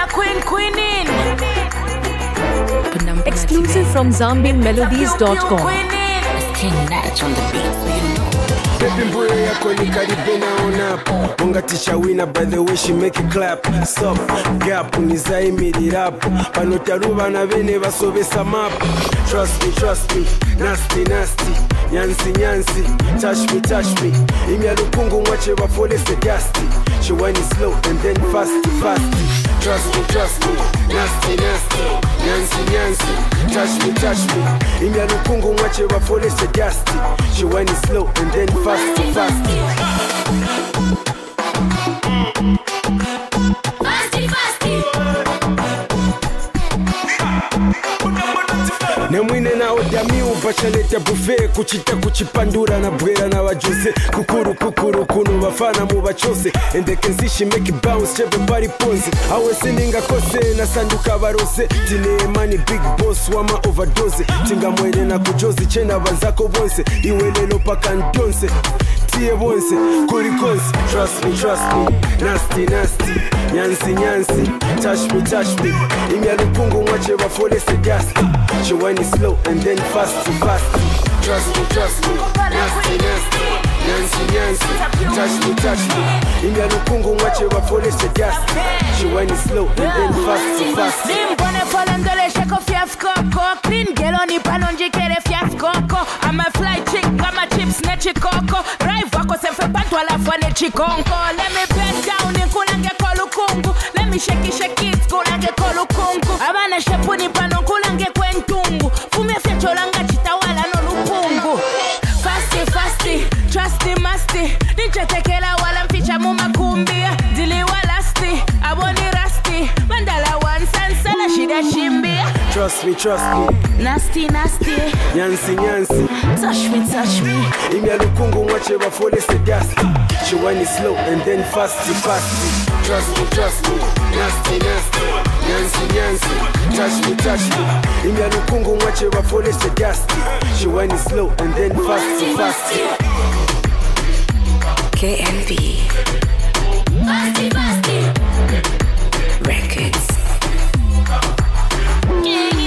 queening. Exclusive from ZambianMelodies.com. King Natch on the beat, so you know. Baby boy yako ni karibena on up. Ungatisha winner by the way she make it clap. Stop, gap, unizayimirira up. Panotaruba na bene basobesa map. Trust me, nasty, nyansi, touch me. Imya lukungu mwache bafolese dusty. She whine it slow and then fast. Trust me, nasty, nyansi, touch me. Imya lukungu mwache bafolese dusty. She whine it slow and then fast. Nemwine na odami upashalete buffet kuchita kuchipandura na bwera na wajose kukuru kunu bafana mu bachose and they can see she make it bounce chebe body ponzi awe sininga kose na sanduka barose tine money big boss wama overdose tinga mwene na kujozi chena banzako bonse iwelelo paka ndonse tie bonse kuri konse trust me nasty nyansi touch me imya lupungu mwache bafolese dusty she whine it slow and then fast. Trust me, nasty, touch me. Imya lupungu mwache bafolese dusty she whine it slow and then fast. Nimbone folondole sheko fiaskoko clean girl on ipanonji kere fiaskoko I'm a fly chick kama chips nechi koko drive wako sefe pantu alafu nechi konko let me bend down nikulange kolukungu let me shake it kulange kolukungu abana shepuni pano kulange kwentungu fume fiacholanga chitawala no lupungu fasti trusty musty nichetekela wala mficha mumakumbia dili walasti aboni rasti mandala wansansana shida shimbia Trust me nasty nyansi touch me imya lukungu mwache bafolese dusty she whine it slow and then fast. Trust me nasty nyansi touch me imya lukungu mwache bafolese dusty she whine it slow and then fast. KNB Fasti Records.